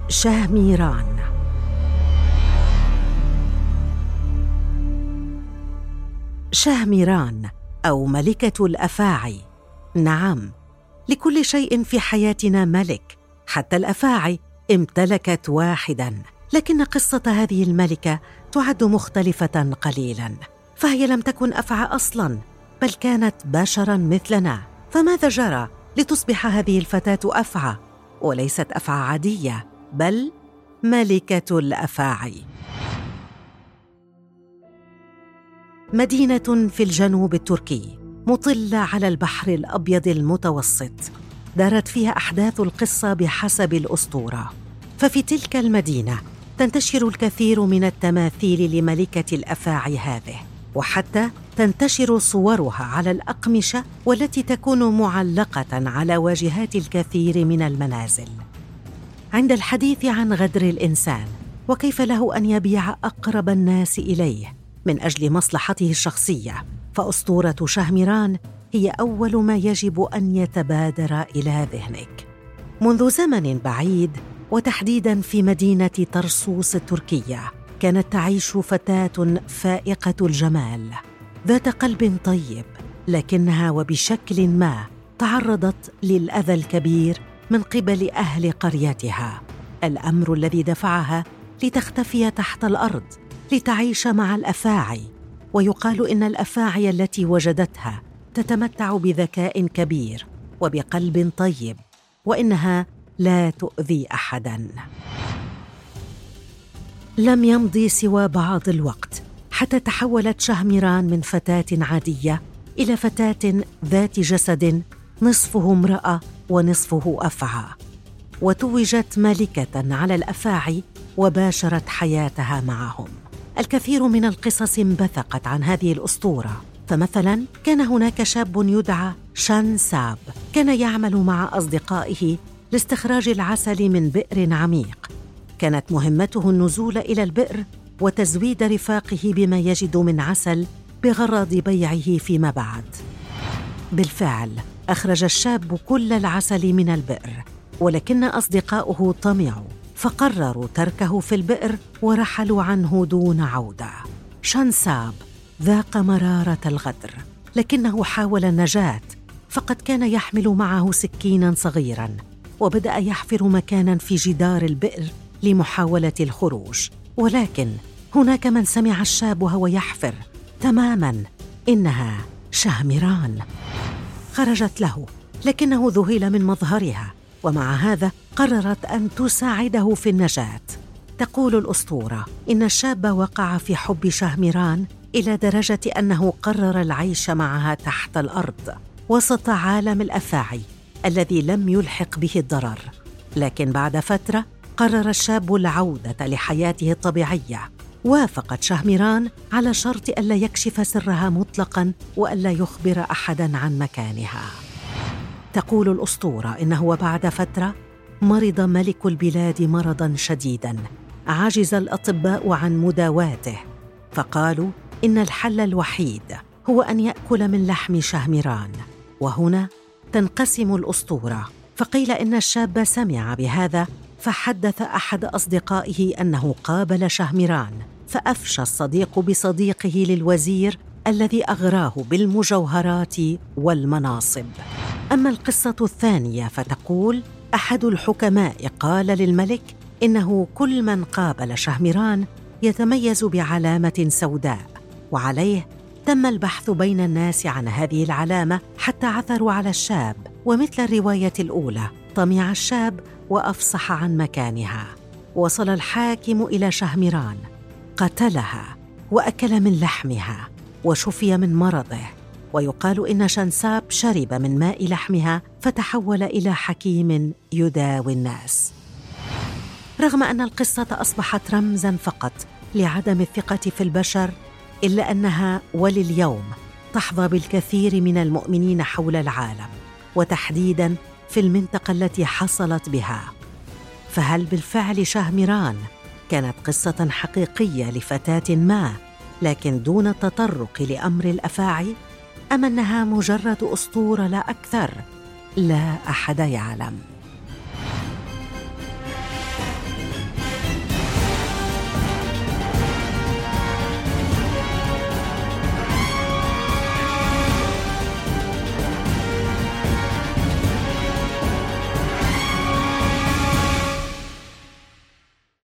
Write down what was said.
شهميران. شهميران أو ملكة الأفاعي. نعم، لكل شيء في حياتنا ملك، حتى الأفاعي امتلكت واحداً، لكن قصة هذه الملكة تعد مختلفة قليلاً، فهي لم تكن أفعى أصلاً، بل كانت بشراً مثلنا. فماذا جرى لتصبح هذه الفتاة أفعى؟ وليست أفعى عادية، بل ملكة الأفاعي. مدينة في الجنوب التركي مطلة على البحر الأبيض المتوسط، دارت فيها أحداث القصة بحسب الأسطورة. ففي تلك المدينة تنتشر الكثير من التماثيل لملكة الأفاعي هذه، وحتى تنتشر صورها على الأقمشة والتي تكون معلقة على واجهات الكثير من المنازل. عند الحديث عن غدر الإنسان وكيف له أن يبيع أقرب الناس إليه من أجل مصلحته الشخصية، فأسطورة شهميران هي أول ما يجب أن يتبادر إلى ذهنك. منذ زمن بعيد، وتحديداً في مدينة طرسوس التركية، كانت تعيش فتاة فائقة الجمال ذات قلب طيب، لكنها وبشكل ما تعرضت للأذى الكبير من قبل أهل قريتها، الأمر الذي دفعها لتختفي تحت الأرض لتعيش مع الأفاعي. ويقال إن الأفاعي التي وجدتها تتمتع بذكاء كبير وبقلب طيب، وإنها لا تؤذي أحداً. لم يمضي سوى بعض الوقت حتى تحولت شهميران من فتاة عادية إلى فتاة ذات جسد نصفه امرأة ونصفه أفعى، وتوجت ملكة على الأفاعي وباشرت حياتها معهم. الكثير من القصص انبثقت عن هذه الأسطورة، فمثلاً كان هناك شاب يدعى شانساب، كان يعمل مع أصدقائه لاستخراج العسل من بئر عميق. كانت مهمته النزول إلى البئر وتزويد رفاقه بما يجد من عسل بغرض بيعه فيما بعد. بالفعل أخرج الشاب كل العسل من البئر، ولكن أصدقاؤه طمعوا فقرروا تركه في البئر ورحلوا عنه دون عودة. شانساب ذاق مرارة الغدر، لكنه حاول النجاة، فقد كان يحمل معه سكيناً صغيراً، وبدأ يحفر مكاناً في جدار البئر لمحاولة الخروج. ولكن هناك من سمع الشاب وهو يحفر تماماً إنها شهميران. خرجت له، لكنه ذهل من مظهرها، ومع هذا قررت أن تساعده في النجاة. تقول الأسطورة إن الشاب وقع في حب شهميران إلى درجة أنه قرر العيش معها تحت الأرض وسط عالم الأفاعي الذي لم يلحق به الضرر. لكن بعد فترة قرر الشاب العودة لحياته الطبيعية. وافقت شهميران على شرط ألا يكشف سرها مطلقاً وألا يخبر أحداً عن مكانها. تقول الأسطورة إنه وبعد فترة مرض ملك البلاد مرضاً شديداً عجز الأطباء عن مداواته، فقالوا إن الحل الوحيد هو أن يأكل من لحم شهميران. وهنا تنقسم الأسطورة، فقيل إن الشاب سمع بهذا فحدث أحد أصدقائه أنه قابل شهميران، فأفشى الصديق بصديقه للوزير الذي أغراه بالمجوهرات والمناصب. أما القصة الثانية فتقول أحد الحكماء قال للملك إنه كل من قابل شهميران يتميز بعلامة سوداء، وعليه تم البحث بين الناس عن هذه العلامة حتى عثروا على الشاب. ومثل الرواية الأولى طمع الشاب وأفصح عن مكانها. وصل الحاكم إلى شهميران، قتلها وأكل من لحمها وشفي من مرضه. ويقال إن شانساب شرب من ماء لحمها فتحول إلى حكيم يداوي الناس. رغم أن القصة أصبحت رمزاً فقط لعدم الثقة في البشر، إلا أنها ولليوم تحظى بالكثير من المؤمنين حول العالم، وتحديداً في المنطقة التي حصلت بها. فهل بالفعل شهميران كانت قصة حقيقية لفتاة ما، لكن دون التطرق لأمر الأفاعي، أم أنها مجرد أسطورة لا أكثر؟ لا أحد يعلم.